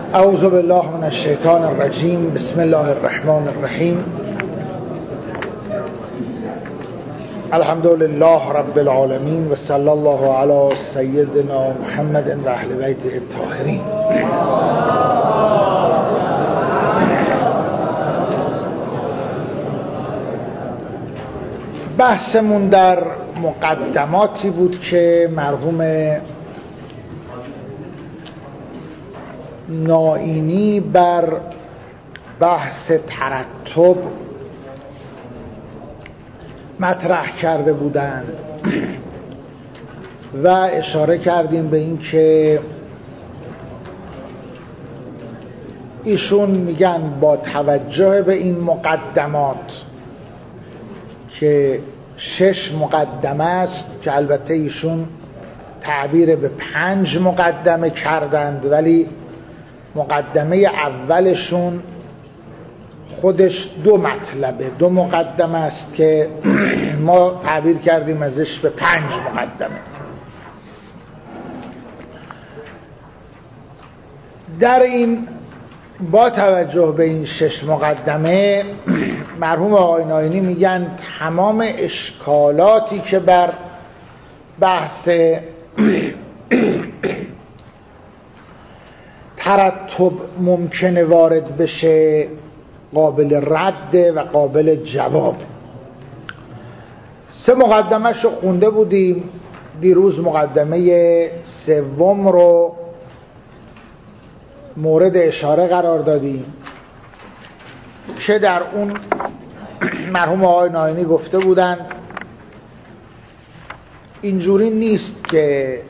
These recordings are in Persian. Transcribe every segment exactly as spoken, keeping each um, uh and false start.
اعوذ بالله من الشیطان الرجیم. بسم الله الرحمن الرحیم. الحمد لله رب العالمین و صلی الله علی سیدنا محمد و اهل بیت الطاهرین. بحثمون در مقدماتی بود که مرحوم نائینی بر بحث ترتب مطرح کرده بودند و اشاره کردیم به این که ایشون میگن با توجه به این مقدمات که شش مقدمه است که البته ایشون تعبیر به پنج مقدمه کردند، ولی مقدمه اولشون خودش دو مطلبه، دو مقدمه است که ما تعبیر کردیم ازش به پنج مقدمه. در این با توجه به این شش مقدمه مرحوم آقای نائینی میگن تمام اشکالاتی که بر بحث ترتب ممکنه وارد بشه قابل رد و قابل جواب. سه مقدمه شو خونده بودیم دیروز. مقدمه سوم رو مورد اشاره قرار دادیم که در اون مرحوم آقای نائینی گفته بودند اینجوری نیست که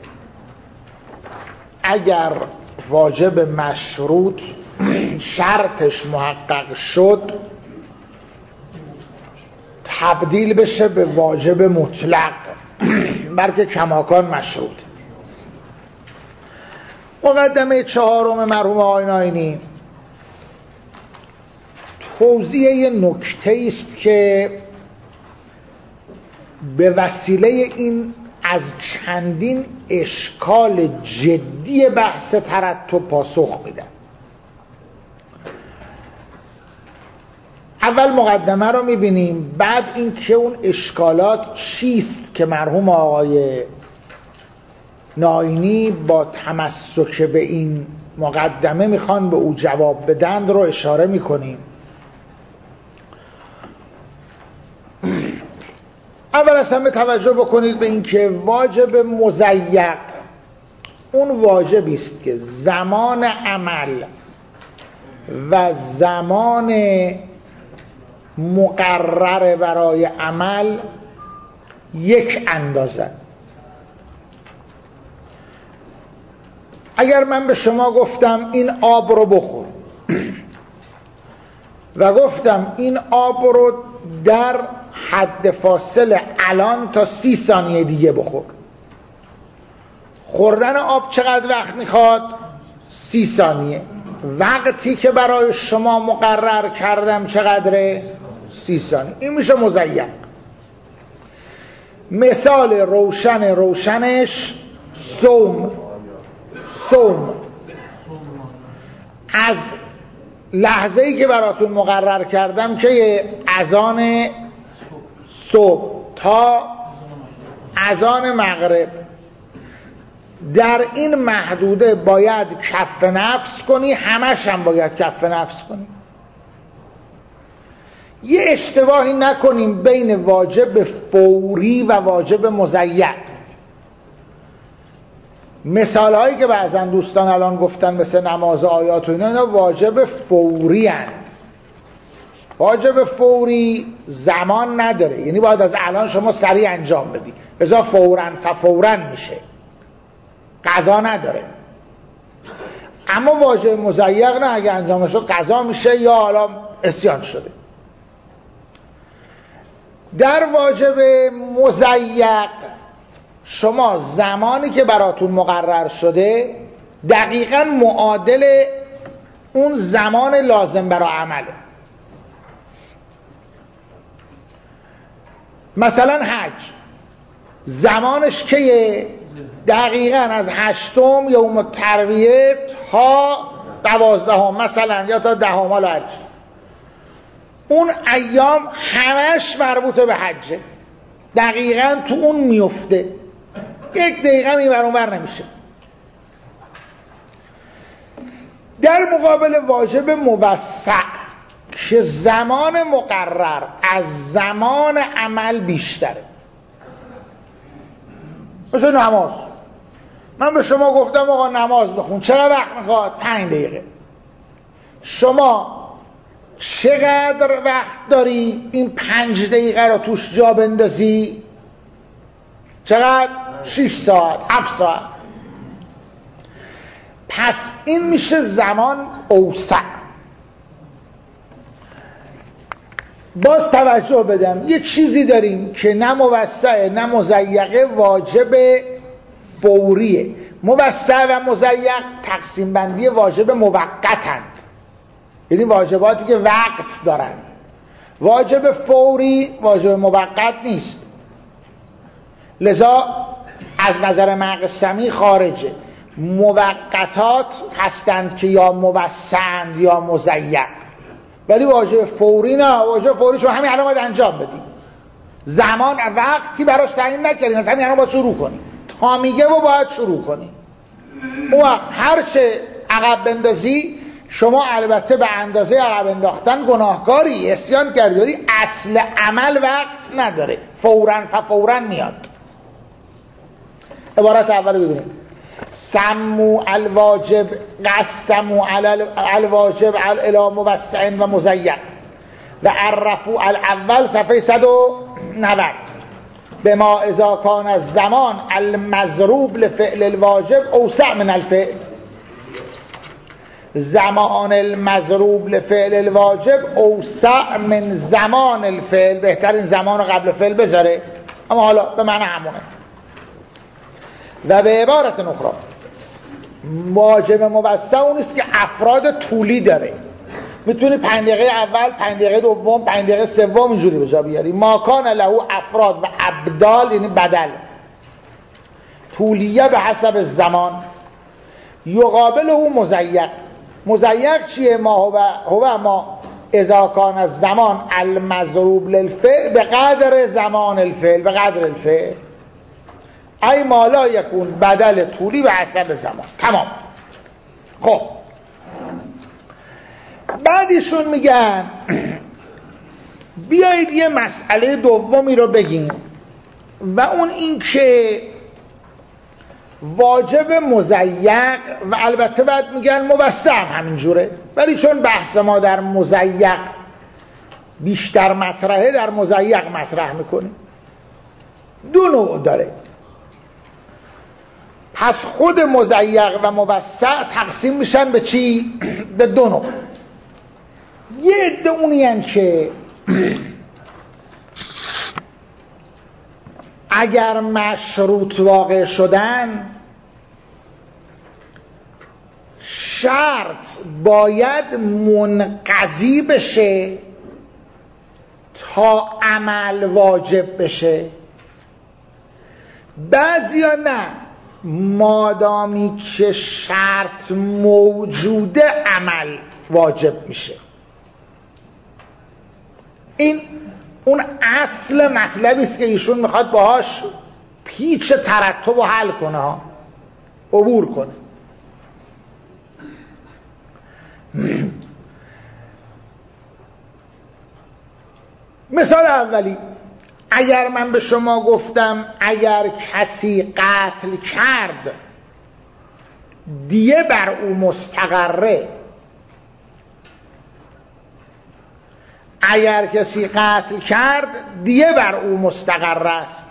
اگر واجب مشروط شرطش محقق شد تبدیل بشه به واجب مطلق، بلکه کماکان مشروط. مقدمه چهارم مرحوم آقای نائینی توضیح یه نکته است که به وسیله این از چندین اشکال جدی بحث ترتب پاسخ میدن. اول مقدمه رو میبینیم، بعد این که اون اشکالات چیست که مرحوم آقای نائینی با تمسک به این مقدمه میخوان به او جواب بدن رو اشاره میکنیم. اول از همه توجه بکنید به این که واجب مضیق اون واجبی است که زمان عمل و زمان مقرر برای عمل یک اندازه. اگر من به شما گفتم این آب رو بخور و گفتم این آب رو در حد فاصله الان تا سی ثانیه دیگه بخور، خوردن آب چقدر وقت میخواد؟ سی ثانیه. وقتی که برای شما مقرر کردم چقدره؟ سی ثانیه. این میشه مضیق. مثال روشن روشنش صوم. صوم از لحظه ای که براتون مقرر کردم که اذان صبح تا اذان مغرب، در این محدوده باید کف نفس کنی، همش هم باید کف نفس کنی. یه اشتباهی نکنیم بین واجب فوری و واجب مضیق. مثال هایی که بعضن دوستان الان گفتن مثل نماز آیات و اینا، اینا واجب فوری هست. واجب فوری زمان نداره، یعنی باید از الان شما سریع انجام بدی، لذا فوراً ففوراً میشه، قضا نداره. اما واجب مضیق نه، اگه انجام شد قضا میشه یا حالا عصیان شده. در واجب مضیق شما زمانی که براتون مقرر شده دقیقاً معادل اون زمان لازم برای عمله. مثلا حج زمانش که دقیقاً از هشتم یوم ترویه تا دوازدهم مثلا یا تا دهم الحج، اون ایام همش مربوط به حجه، دقیقاً تو اون میفته، یک دقیقه این ور اون ور نمیشه. در مقابل واجب موسع که زمان مقرر از زمان عمل بیشتره، مثل نماز. من به شما گفتم آقا نماز بخون، چقدر وقت میخواد؟ پنج دقیقه. شما چقدر وقت داری این پنج دقیقه رو توش جا بندازی؟ چقدر؟ شش ساعت، هفت ساعت. پس این میشه زمان اوسع. باز توجه بدم، یه چیزی داریم که نه موسعه نه مضیقه، واجب فوریه. موسع و مضیق تقسیم بندی واجب موقتند، یعنی واجباتی که وقت دارن. واجب فوری واجب موقت نیست، لذا از نظر مقسمی خارجه. موقتات هستند که یا موسعند یا مضیق، ولی واجب فوری نه. واجب فوری چون همین الان باید انجام بدیم، زمان وقتی براش تعیین نکردیم، مثلا همین الان باید شروع کنیم، تا میگه و باید شروع کنیم. اون وقت هرچه عقب بندازی شما البته به اندازه عقب انداختن گناهکاری، عصیان کردی، ولی اصل عمل وقت نداره، فوراً فوراً میاد. عبارت اول ببینید: سمو الواجب قسمو الواجب الی موسع و مضیق و عرفو الاول صفحه صد و نود به ما اذا کان الزمان المضروب لفعل الواجب اوسع من الفعل. زمان المضروب لفعل الواجب اوسع من زمان الفعل. بهترین زمان رو قبل فعل بذاره، اما حالا به معنی همونه. و به عبارت اخرى واجب موسع اونیست که افراد طولی داره، میتونی پنج دقیقه اول، پنج دقیقه دوم، پنج دقیقه سوم اینجوری به جا بیاری. ما کان له افراد و ابدال یعنی بدل طولیه به حسب زمان. یقابل او مضیق. مضیق چیه؟ ما هو هو ما اذا کان الزمان المضروب للفعل به قدر زمان الفعل، به قدر الفعل، ای ما لا یکون بدل طولی به حسب زمان. تمام. خب بعدیشون میگن بیایید یه مسئله دومی رو بگیم، و اون این که واجب مضیق، و البته بعد میگن موسع همینجوره، ولی چون بحث ما در مضیق بیشتر مطرحه، در مضیق مطرح میکنیم. دو نوع داره. پس خود مضیق و موسع تقسیم میشن به چی؟ به دو نوع. یه عده اونیان که اگر مشروط واقع شدن شرط باید منقضی بشه تا عمل واجب بشه. بعضیا نه، مادامی که شرط موجوده عمل واجب میشه. این اون اصل مطلبی است که ایشون میخواد باهاش پیچ ترتب و حل کنه ها، عبور کنه. مثال اولی، اگر من به شما گفتم اگر کسی قتل کرد دیه بر او مستقره، اگر کسی قتل کرد دیه بر او مستقر است.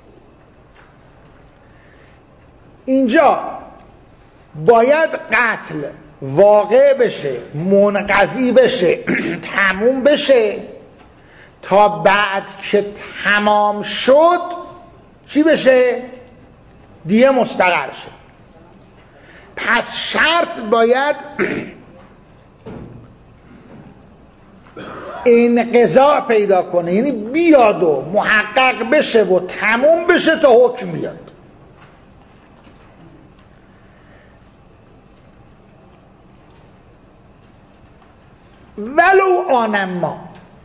اینجا باید قتل واقع بشه، منقضی بشه، تموم بشه، تا بعد که تمام شد چی بشه؟ دیه مستقر شه. پس شرط باید انقضا پیدا کنه، یعنی بیاد و محقق بشه و تموم بشه تا حکم بیاد. ولو آنما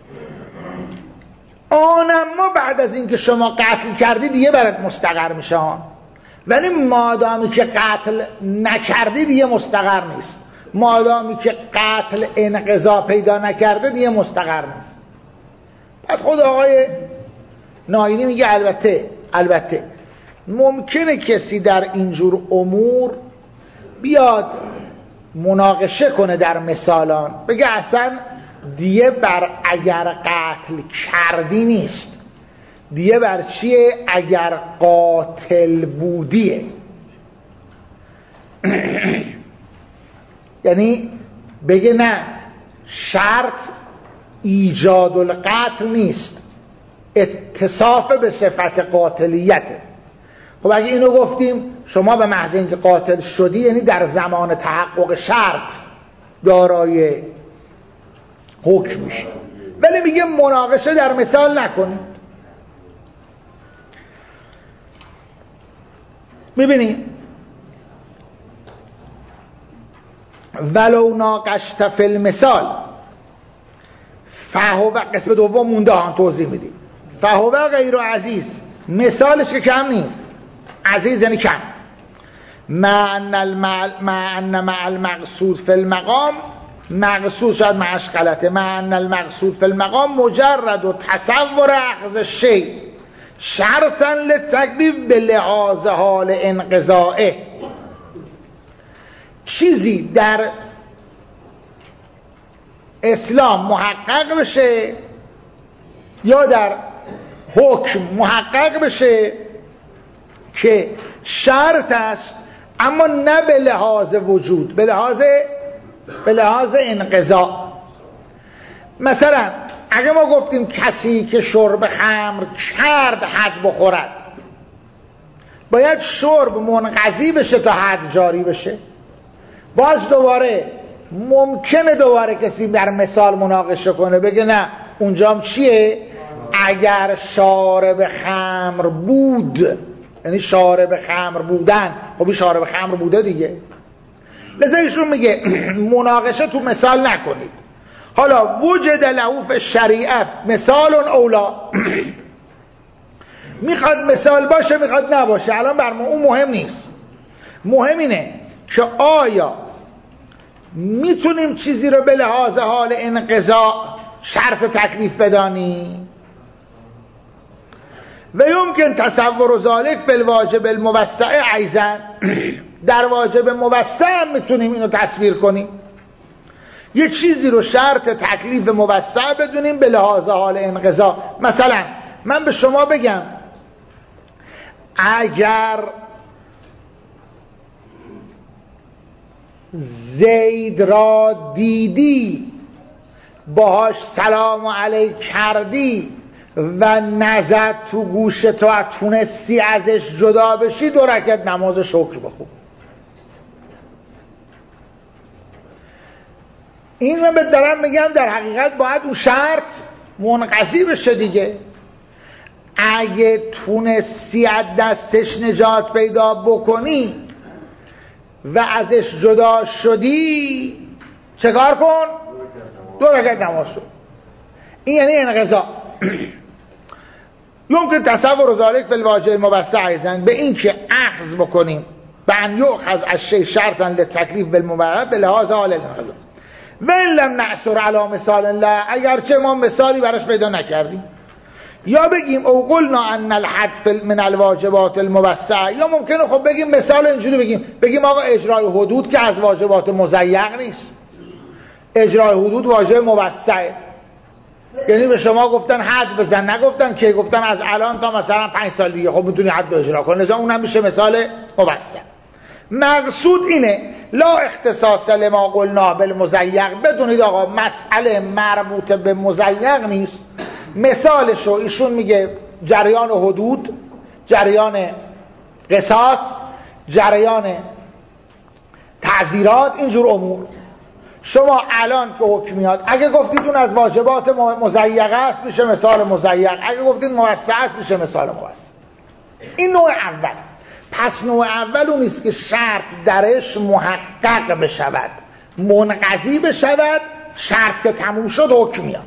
آنما بعد از اینکه شما قتل کردی دیگه برات مستقر میشه، ولی مادامی که قتل نکردی دیگه مستقر نیست. مادامی که قتل انقضا پیدا نکرده دیگه مستقر نیست. بعد خود آقای ناینی میگه البته البته ممکنه کسی در اینجور امور بیاد مناقشه کنه در مثالان، بگه اصلا دیگه بر اگر قتل کردی نیست، دیگه بر چیه اگر قاتل بودیه. یعنی بگه نه، شرط ایجاد القتل نیست، اتصاف به صفت قاتلیته. خب اگه اینو گفتیم شما به محض اینکه قاتل شدی یعنی در زمان تحقق شرط دارای حکم میشه، ولی میگه مناقشه در مثال نکنید. میبینید ولو ناقشت فی المثال فهو قسم دوم مونده هم توضیح میدیم. فهو غیر عزیز، مثالش که کم نیست، عزیز یعنی کم. مع ان مع المقصود فی المقام، مقصود شاید معش غلطه، مع ان المقصود فی المقام مجرد و تصور اخذ شیء شرطا للتکلیف به لحاظ حال انقضائه. چیزی در اسلام محقق بشه یا در حکم محقق بشه که شرط است، اما نه به لحاظ وجود، به لحاظ به لحاظ انقضا. مثلا اگه ما گفتیم کسی که شرب خمر کرد حد بخورد، باید شرب منقضی بشه تا حد جاری بشه. باز دوباره ممکنه دوباره کسی در مثال مناقشه کنه، بگه نه اونجام چیه اگر شارب خمر بود، یعنی شارب خمر بودن، خب این شارب خمر بوده دیگه. لذا ایشون میگه مناقشه تو مثال نکنید. حالا وجد له فی الشریعه مثال اولا، میخواد مثال باشه میخواد نباشه، الان بر ما اون مهم نیست. مهم اینه که آیا میتونیم چیزی رو به لحاظ حال انقضا شرط تکلیف بدانیم و یمکن تصور ذلک بالواجب الموسع ایضا. در واجب موسع هم میتونیم اینو تصویر کنیم، یه چیزی رو شرط تکلیف موسع بدونیم به لحاظ حال انقضا. مثلا من به شما بگم اگر زید را دیدی باهاش سلام علیک کردی و نزد تو گوش تو تونستی ازش جدا بشی، دو رکعت نماز شکر بخون. این من به دارم میگم در حقیقت باید اون شرط منقضی بشه دیگه. اگه تونستی از دستش نجات پیدا بکنی و ازش جدا شدی چه کار کن؟ دو رکعت نماز شد. این یعنی انقضا. یمکن تصور ذلک فی الواجب الموسع ایضا، به این که اخذ بکنیم به ان یؤخذ الشیء شرطا للتکلیف بالمباح به لحاظ حال الانقضا و ان لم نعثر علی مثال لا، اگرچه ما مثالی براش پیدا نکردیم. یا بگیم او قلنا ان الحد من الواجبات الموسع، یا ممکنه خب بگیم مثال اینجوری بگیم بگیم آقا اجرای حدود که از واجبات مضیق نیست، اجرای حدود واجب موسعه. یعنی به شما گفتن حد بزن، نگفتن که گفتن از الان تا مثلا پنج سال دیگه خب میتونی حد اجرا کنی، لذا اونم میشه مثال موسع. مقصود اینه لا اختصاص لما قلنا بالمضیق، بدونید آقا مسئله مربوط به مضیق نیست. مثالشو ایشون میگه جریان حدود، جریان قصاص، جریان تعزیرات، اینجور امور. شما الان که حکم میاد اگه گفتید اون از واجبات مضیق است میشه مثال مضیق، اگه گفتید موسع است میشه مثال موسع. این نوع اول. پس نوع اول اون نیست که شرط درش محقق بشود، منقضی بشود شرط که تموم شد حکم میاد.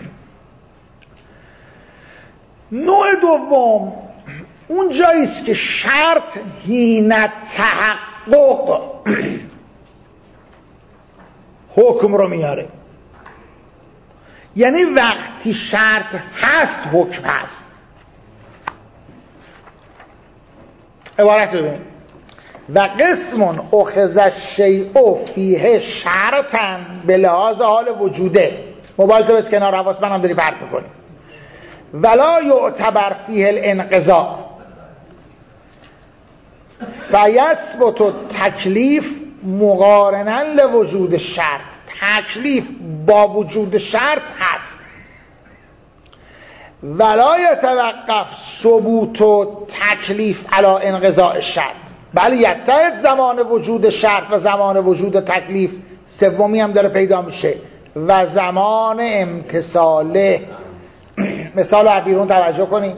نوع دوم اون جاییست که شرط حین تحقق حکم رو میاره، یعنی وقتی شرط هست حکم هست. عبارت رو ببین: و قسم اخذ الشیء فیه شرطا به لحاظ حال وجوده. موبایل تو بس کنار، حواس من هم داری فرق میکنی. ولا یعتبر فیه الانقضاء و یثبت تکلیف مقارنا لوجود شرط. تکلیف با وجود شرط هست. ولا یتوقف ثبوت و تکلیف علی انقضاء الشرط، بله یتحد زمان وجود شرط و زمان وجود تکلیف. سومی هم داره پیدا میشه: و زمان امتثاله. مثال رو بیرون توجه کنیم.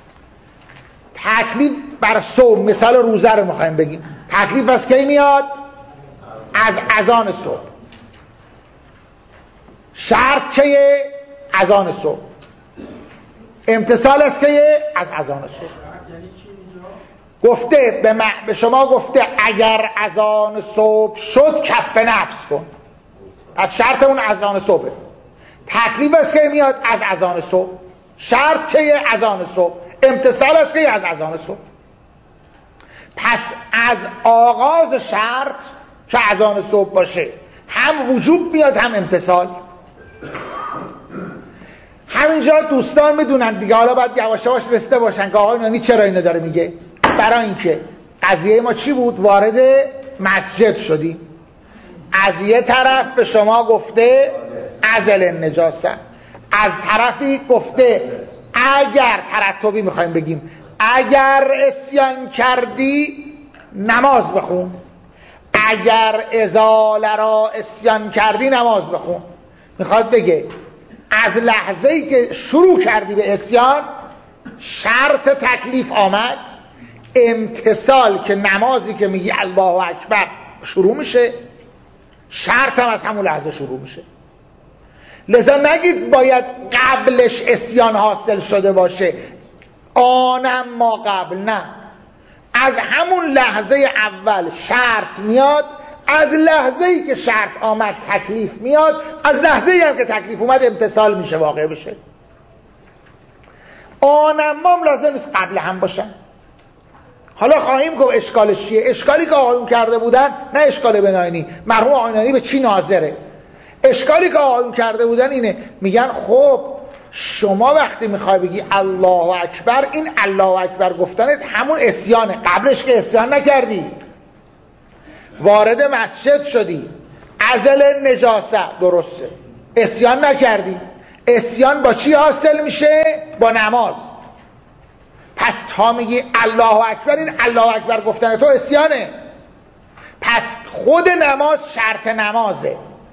تکلیف بر صبح، مثال روزه رو میخوایم بگیم. تکلیف از کی میاد؟ از اذان صبح. شرط کیه؟ اذان صبح. امتثال از کیه؟ از اذان صبح. گفته به, م... به شما گفته اگر اذان صبح شد کف نفس کن. از شرط اون اذان صبح. تکلیف از کی میاد؟ از اذان صبح. شرط کیه؟ اذان صبح. امتثال از کی؟ از اذان صبح. پس از آغاز شرط که اذان صبح باشه هم وجوب میاد هم امتثال. همینجا دوستان میدونن دیگه، حالا باید یواش یواش رسیده باشن که آقای نانی چرا اینو داره میگه. برای اینکه قضیه ما چی بود؟ وارد مسجد شدیم، از یه طرف به شما گفته ازل النجاسه، از طرفی گفته اگر ترتبی میخوایم بگیم اگر اسیان کردی نماز بخون، اگر ازاله را اسیان کردی نماز بخون. میخواد بگه از لحظه‌ای که شروع کردی به اسیان شرط تکلیف آمد، امتثال که نمازی که میگی الله اکبر شروع میشه، شرط هم از همون لحظه شروع میشه. لذا نگید باید قبلش اسیان حاصل شده باشه، آنم ما قبل، نه، از همون لحظه اول شرط میاد، از لحظه ای که شرط آمد تکلیف میاد، از لحظه ای هم که تکلیف اومد امتثال میشه، واقع بشه. آنم هم لازم نیست قبل هم باشن. حالا خواهیم گفت اشکالش چیه. اشکالی که آقایون کرده بودن، نه اشکال بناینی، مرحوم آقای به چی ناظره، اشکالی که آقایون کرده بودن اینه، میگن خب شما وقتی میخوای بگی الله اکبر، این الله اکبر گفتنت همون اسیانه، قبلش که اسیان نکردی، وارد مسجد شدی، ازل نجاسه، درسته، اسیان نکردی. اسیان با چی حاصل میشه؟ با نماز. پس تا میگی الله اکبر، این الله اکبر گفتن تو اسیانه. پس خود نماز شرط نمازه.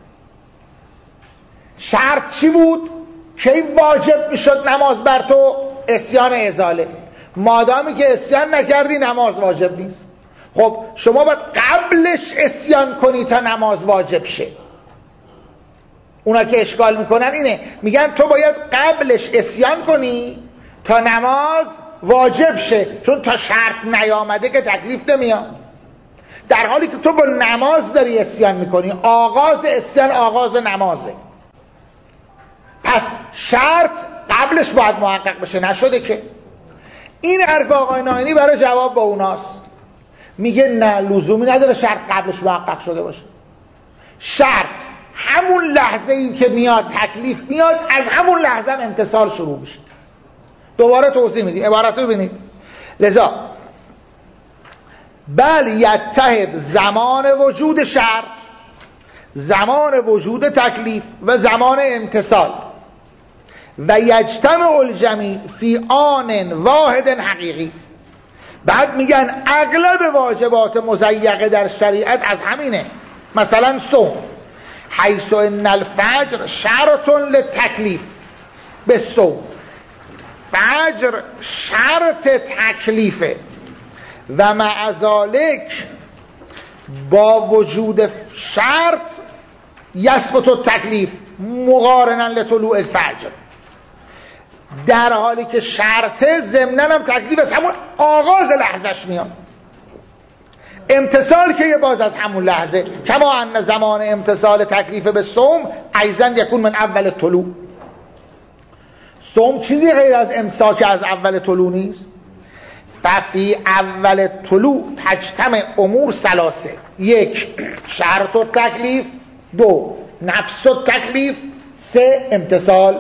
شرط چی بود؟ کی واجب میشد نماز بر تو؟ اسیان ازاله. مادامی که اسیان نکردی نماز واجب نیست. خب شما باید قبلش اسیان کنی تا نماز واجب شه. اونا که اشکال میکنن اینه، میگن تو باید قبلش اسیان کنی تا نماز واجب شه، چون تا شرط نیامده که تکلیف نمیاد. در حالی که تو با نماز داری اسیان میکنی، آغاز اسیان آغاز نمازه. پس شرط قبلش باید محقق بشه، نشده که. این حرف آقای ناینی برای جواب با اوناست. میگه نه، لزومی نداره شرط قبلش محقق شده باشه. شرط همون لحظه ای که میاد تکلیف میاد، از همون لحظه هم امتثال شروع میشه. دوباره توضیح میدیم، عبارت رو ببینید. لذا بل یتحد زمان وجود شرط، زمان وجود تکلیف و زمان امتثال، و یجتمع الجمیع فی آن واحد حقیقی. بعد میگن اغلب واجبات مضیقه در شریعت از همینه. مثلا صوم، حیث ان الفجر شرط للتکلیف، به صوم فجر شرط تکلیفه، و مع ذالک با وجود شرط یثبت التکلیف، مقارنا لطلوع الفجر، در حالی که شرطه ضمناً هم تکلیف از همون آغاز لحظش میاد. امتصال که باز از همون لحظه، کما ان زمان امتصال تکلیف به صوم ایضا یکون من اول طلوع. صوم چیزی غیر از امساک از اول طلوع نیست. ففی اول طلوع تجتمع امور ثلاثه: یک شرط و تکلیف، دو نفس و تکلیف، سه امتصال.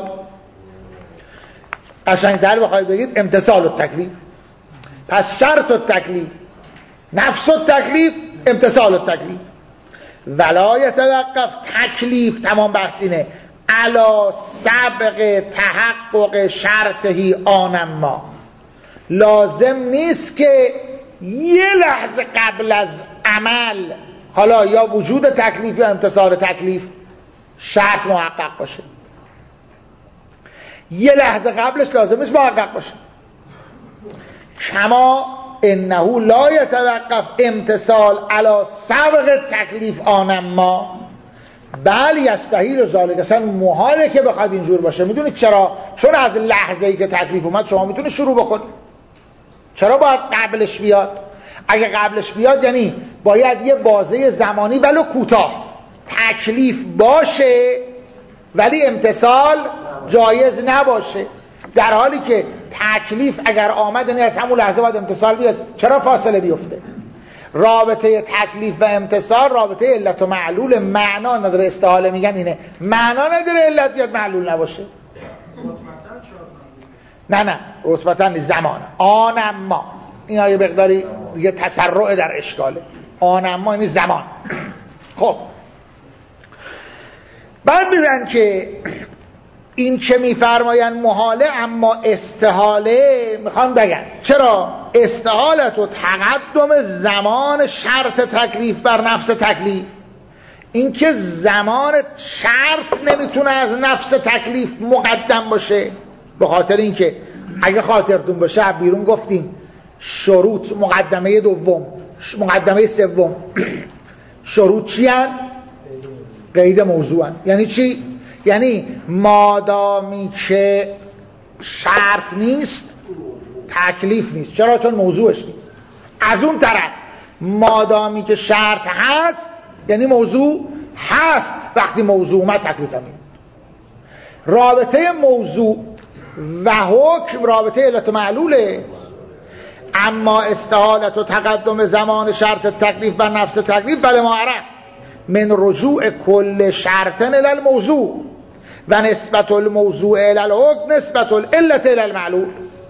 قشنگ‌تر بخواید بگید امتصال و تکلیف. پس شرط و تکلیف، نفس و تکلیف، امتصال و تکلیف. ولا یتوقف تکلیف، تمام بحث اینه، علا سبق تحقق شرطهی آنما، لازم نیست که یه لحظه قبل از عمل حالا یا وجود تکلیف یا امتصال تکلیف شرط محقق باشه. یه لحظه قبلش لازم نیست محقق باشه. کما انه لا یتوقف امتصال علی سبق تکلیف آنما بل یستحیل ذالک، اصلا محاله که بخواد اینجور باشه. میدونید چرا؟ چون از لحظه ای که تکلیف اومد شما میتونید شروع بکنید. چرا باید قبلش بیاد؟ اگه قبلش بیاد یعنی باید یه بازه زمانی ولو کوتاه تکلیف باشه ولی امتصال جایز نباشه، در حالی که تکلیف اگر آمد یعنی از همون لحظه باید امتصال بیاد. چرا فاصله بیفته؟ رابطه تکلیف و امتصال رابطه علت و معلول، معنا نداره. استحاله میگن اینه، معنا نداره علت بیاد معلول نباشه. نه نه رتبتا نیست، زمان. آنما این ها یه مقداری دیگه تسرع در اشکاله. آنما یعنی زمان. خب بعد میگن که این که میفرماین محاله اما استحاله، میخوان بگن چرا استحالت و تقدم زمان شرط تکلیف بر نفس تکلیف، این که زمان شرط نمیتونه از نفس تکلیف مقدم باشه، به خاطر اینکه اگه خاطرتون باشه بیرون گفتیم شروط مقدمه دوم مقدمه سوم شروط چی هن؟ قید موضوع هن. یعنی چی؟ یعنی مادامی که شرط نیست تکلیف نیست. چرا؟ چون موضوعش نیست. از اون طرف مادامی که شرط هست یعنی موضوع هست، وقتی موضوع اومد تکلیف هم نیست. رابطه موضوع و حکم رابطه علت و معلوله، اما استحالت و تقدم زمان شرط تکلیف بر نفس تکلیف بله ما عرف من رجوع کل شرطن الی الموضوع و نسبت الموضوع الی الحکم نسبت العلت الی المعلول.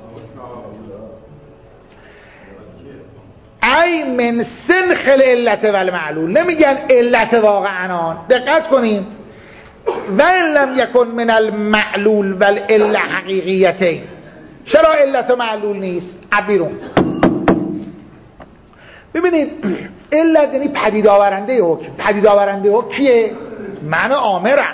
ای من سنخ العلت و المعلول، نمیگن علت واقعا. دقت کنیم، وَإِنْ لَمْ يَكُنْ مِنَ الْمَعْلُولِ وَالْعِلَّةِ حَقِیقِیَتَیْن. چرا علت و معلول نیست؟ عبیرون ببینید، علت یعنی پدید آورنده حکم. پدید آورنده حکم کیه؟ من آمرم،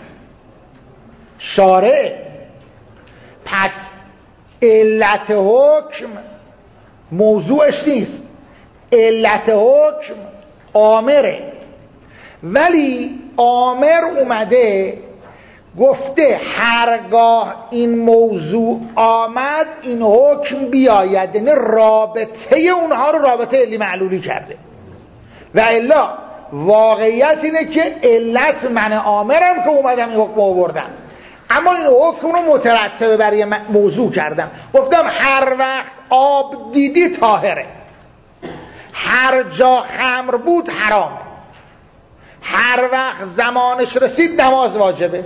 شارع. پس علت حکم موضوعش نیست، علت حکم آمره. ولی آمر اومده گفته هرگاه این موضوع آمد این حکم بیاید، یعنی رابطه اونها رو رابطه علی معلولی کرده. و الا واقعیت اینه که علت من آمرم که اومدم این حکم آوردم، اما این حکم رو مترتبه برای موضوع کردم. گفتم هر وقت آب دیدی طاهره، هر جا خمر بود حرام، هر وقت زمانش رسید نماز واجبه.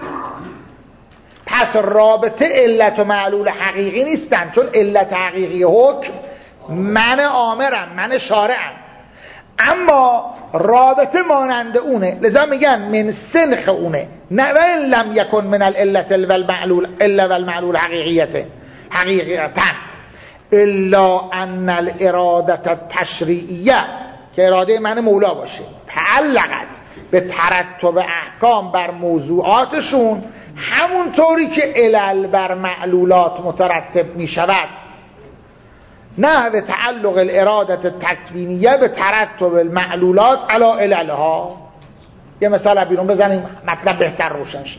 پس رابطه علت و معلول حقیقی نیستن، چون علت حقیقی حکم من آمرم، من شارعم، اما رابطه مانند اونه. لذا میگن من سنخ اونه. نه و این لم یکن من العلت والمعلول الا والمعلول حقیقیته حقیقیتا الا ان الاراده التشریعیه، که اراده من مولا باشه، تعلقت به ترتب احکام بر موضوعاتشون همونطوری که علل بر معلولات مترتب می شود، نه به تعلق الاراده تکوینیه به ترتب المعلولات علی عللها. یه مثال بیرون بزنیم مطلب مطلب بهتر روشن شه.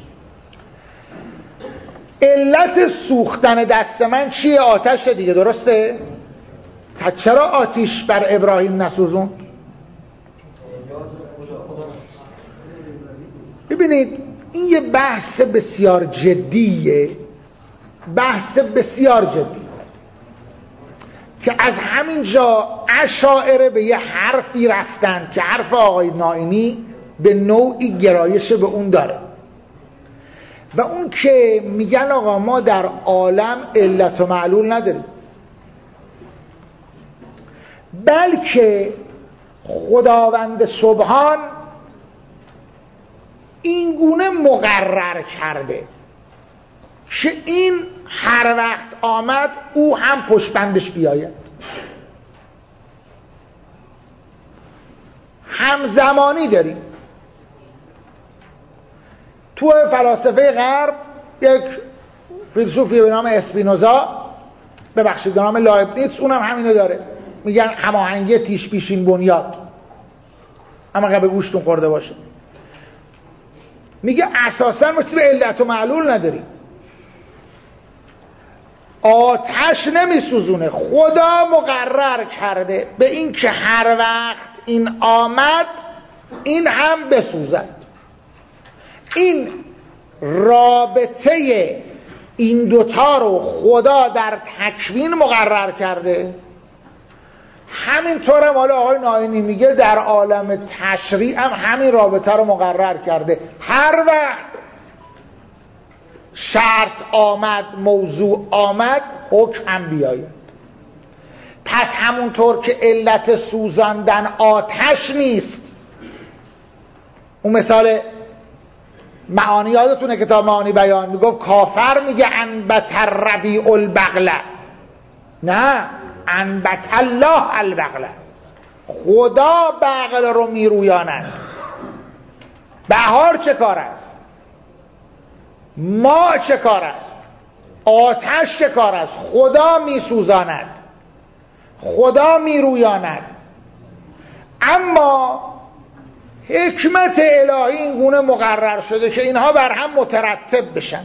علت سوختن دست من چیه؟ آتش دیگه، درسته؟ چرا آتیش بر ابراهیم نسوزون؟ ببینید این یه بحث بسیار جدیه، بحث بسیار جدی که از همین جا اشاعره به یه حرفی رفتن که حرف آقای نائینی به نوعی گرایش به اون داره و اون که میگن آقا ما در عالم علت و معلول نداریم، بلکه خداوند سبحان این گونه مقرر کرده که این هر وقت آمد او هم پشتبندش بیاید. همزمانی داریم. تو فلاسفه غرب یک فیلسوفی به نام اسپینوزا، ببخشید به نام لایبنیتس، اونم همینو داره، میگن هماهنگی تیش پیشین بنیاد، اما اگه به گوشتون خورده باشه، میگه اساسا ما چیزی به علت و معلول نداریم. آتش نمیسوزونه، خدا مقرر کرده به این که هر وقت این آمد این هم بسوزد. این رابطه این دوتا رو خدا در تکوین مقرر کرده. همینطور هم حالا آقای نائینی میگه در عالم تشریع هم همین رابطه رو مقرر کرده. هر وقت شرط آمد، موضوع آمد، حکم هم بیاید. پس همونطور که علت سوزاندن آتش نیست، اون مثال معانی یادتونه کتاب معانی بیان میگفت کافر میگه انبت الربیع البقله، نه انبت الله البقله، خدا بقل رو میرویاند. بهار چه کار است؟ ما چه کار است؟ آتش چه کار است؟ خدا میسوزاند، خدا میرویاند. اما حکمت الهی این گونه مقرر شده که اینها بر هم مترتب بشن.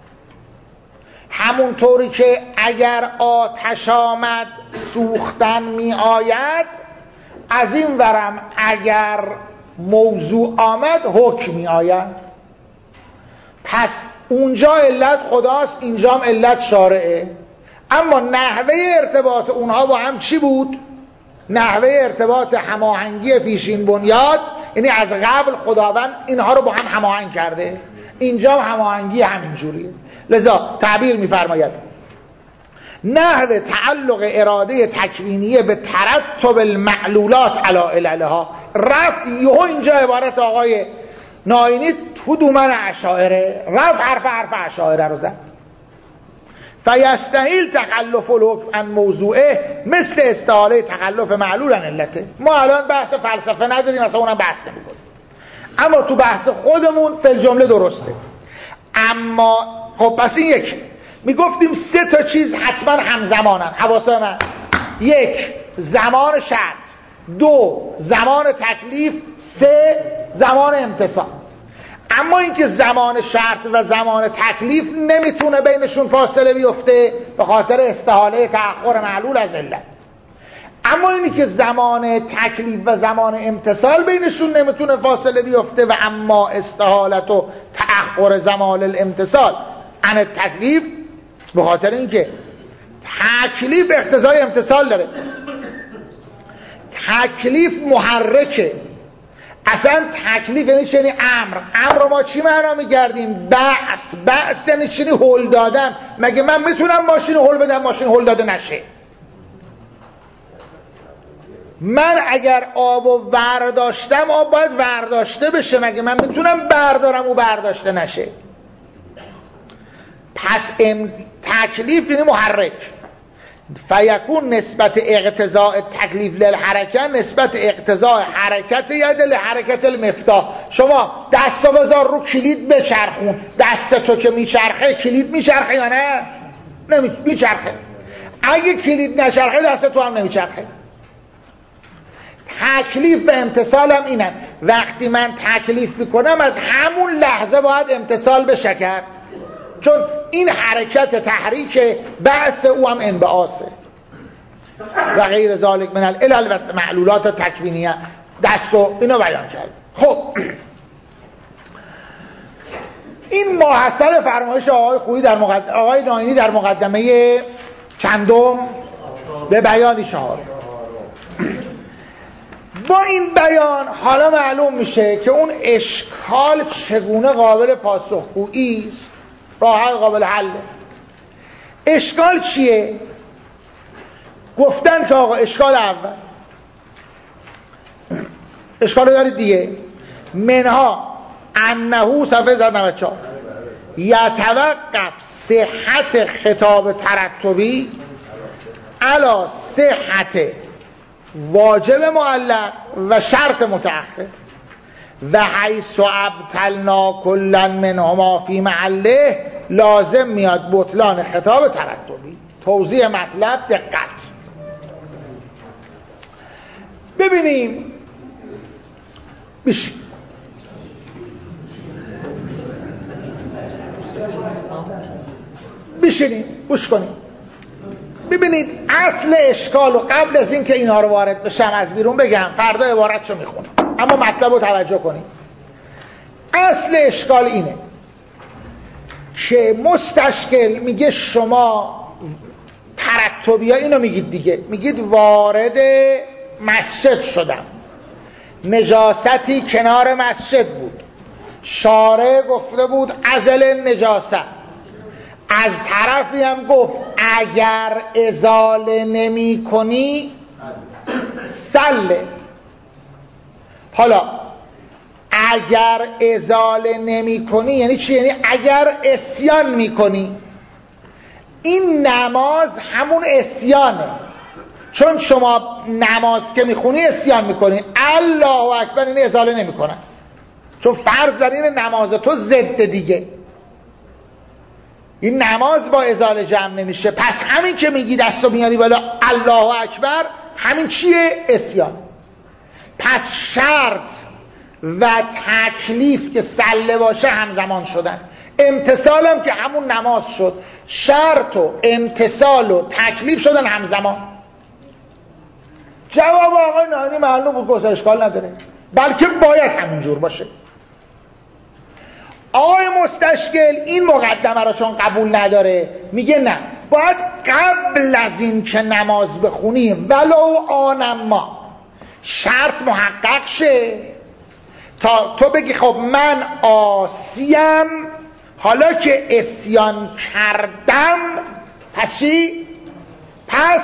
همونطوری که اگر آتش آمد سوختن می آید، از این ورم اگر موضوع آمد حکم می آید. پس اونجا علت خداست، اینجا هم علت شارعه. اما نحوه ارتباط اونها با هم چی بود؟ نحوه ارتباط هماهنگی پیشین بنیاد، یعنی از قبل خداوند اینها رو با هم هماهنگ کرده، اینجا هم هماهنگی همینجوریه. لذا تعبیر می‌فرماید نحوه تعلق اراده تکوینیه به ترتب المعلولات علی عللها. رفت یهو اینجا عبارت آقای نائینی تو دومن اشاعره، رفت حرف حرف اشاعره رو زد. فیستحیل تخلف الحکم عن موضوعه مثل استحاله تخلف معلول عن علته. ما الان بحث فلسفه نداریم، اصلا اونم بحث نمی‌کنیم، اما تو بحث خودمون فی الجمله درسته. اما خب پس این یک میگفتیم سه تا چیز حتما همزمانن. حواسه من: یک زمان شرط، دو زمان تکلیف، سه زمان امتثال. اما اینکه زمان شرط و زمان تکلیف نمیتونه بینشون فاصله بیفته به خاطر استحاله تأخر معلول از علت. اما اینی که زمان تکلیف و زمان امتثال بینشون نمیتونه فاصله بیفته و اما استحالت و تأخر زمان الامتثال عن تکلیف، به خاطر اینکه تکلیف اقتضای امتثال داره. تکلیف محرکه. اصلا تکلیف یعنی چنی امر. امر رو ما چی معنا میگردیم؟ بعث. بعث یعنی چنی هل دادن. مگه من میتونم ماشین هل بدم ماشین هل داده نشه؟ من اگر آب و برداشتم آب باید برداشته بشه، مگه من میتونم بردارم و برداشته نشه؟ پس ام... تکلیف یعنی محرک. فیکون نسبت اقتضاء تکلیف للحرکت نسبت اقتضاء حرکت ید لحرکت المفتاح. شما دست بذار رو کلید بچرخون، دست تو که میچرخه کلید میچرخه یا نه؟ نمیچرخه. اگه کلید نچرخه دست تو هم نمیچرخه. تکلیف و امتثال هم اینن. وقتی من تکلیف میکنم از همون لحظه باید امتثال بشه کرد، چون این حرکت تحریک بعث او هم انبعاثه و غیر ذالک من العلل و معلولات تکوینیه. دست و اینو بیان کرد. خب این ماحصل فرمایش آقای خویی در مقدمه، آقای ناینی در مقدمه چندم به بیان چهار. با این بیان حالا معلوم میشه که اون اشکال چگونه قابل پاسخگویی است، راه قابل حله. اشکال چیه؟ گفتن که آقا اشکال اول، اشکال رو دارید دیگه، منها انهو صفحه صد و نود و چهار یتوقف صحت خطاب ترتبی علی صحت واجب معلق و شرط متأخر و حیث ابطلنا کلا منهما فی محله، لازم میاد بطلان خطاب ترتبی. توضیح مطلب دقت. ببینیم بش بشینیم گوش کنیم. ببینید اصل اشکال، و قبل از این که اینها رو وارد بشم از بیرون بگم، فردا عبارتشو میخونم، اما مطلب رو توجه کنیم. اصل اشکال اینه که مستشکل میگه شما ترتبی ها اینو میگید دیگه، میگید وارد مسجد شدم، نجاستی کنار مسجد بود، شارع گفته بود ازل نجاست، از طرفی هم گفت اگر ازاله نمی کنی سله. حالا اگر ازاله نمی کنی یعنی چی؟ یعنی اگر عصیان می کنی. این نماز همون عصیانه، چون شما نماز که میخونی عصیان میکنی. الله اکبر این ازاله نمی کنن، چون فرض در این نماز تو ضد دیگه، این نماز با ازاله جمع نمیشه. پس همین که میگی دستو میاری بالا الله اکبر، همین چیه؟ عصیان. پس شرط و تکلیف که سله باشه همزمان شدن، امتثال هم که همون نماز شد، شرط و امتثال و تکلیف شدن همزمان. جواب آقای ناینی معلوم بود، گوشه اشکال نداره، بلکه باید همینجور باشه. آقای مستشکل این مقدمه را چون قبول نداره، میگه نه، باید قبل از این که نماز بخونیم ولو آنما شرط محقق شه تا تو بگی خب من عاصیم، حالا که عصیان کردم پس چی؟ پس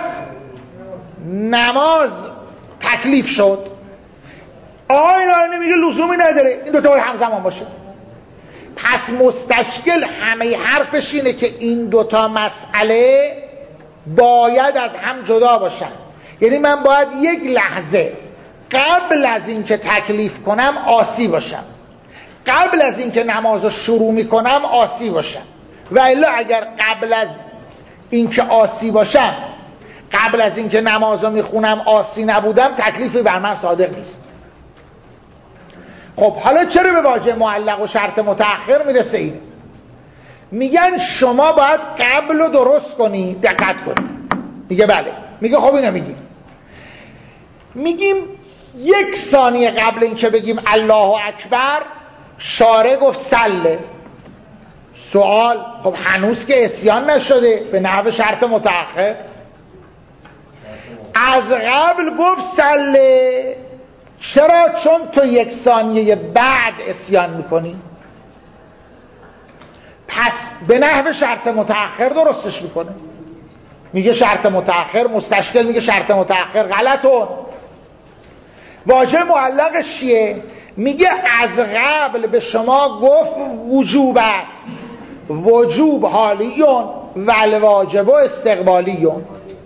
نماز تکلیف شد. آقای ناینی میگه لزومی نداره این دوتا باید همزمان باشه. پس مستشکل همه حرفش اینه که این دوتا مسئله باید از هم جدا باشن. یعنی من باید یک لحظه قبل از این که تکلیف کنم عاصی باشم، قبل از این که نماز رو شروع میکنم عاصی باشم، و الا اگر قبل از این که عاصی باشم، قبل از این که نماز رو میخونم عاصی نبودم، تکلیفی بر من صادق نیست. خب حالا چرا به واژه معلق و شرط متأخر میرسه؟ اینه میگن شما باید قبل رو درست کنی. دقت کنی. میگه بله. میگه خب اینو میگیم میگیم یک ثانیه قبل این که بگیم الله اکبر شارع گفت سله. سوال، خب هنوز که عصیان نشده به نحو شرط متأخر، از قبل گفت سله. چرا؟ چون تو یک ثانیه بعد عصیان میکنی، پس به نحو شرط متأخر درستش میکنه. میگه شرط متأخر، مستشکل میگه شرط متأخر غلطون. واژه معلقش چیه؟ میگه از قبل به شما گفت وجوب است، وجوب حالیون و الواجب استقبالیون.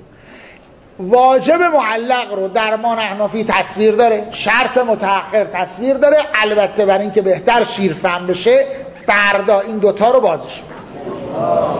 واجب معلق رو در ما احنافی تصویر داره، شرط متأخر تصویر داره. البته برای اینکه بهتر شیرفهم بشه فردا این دوتا رو بازش می‌کنم.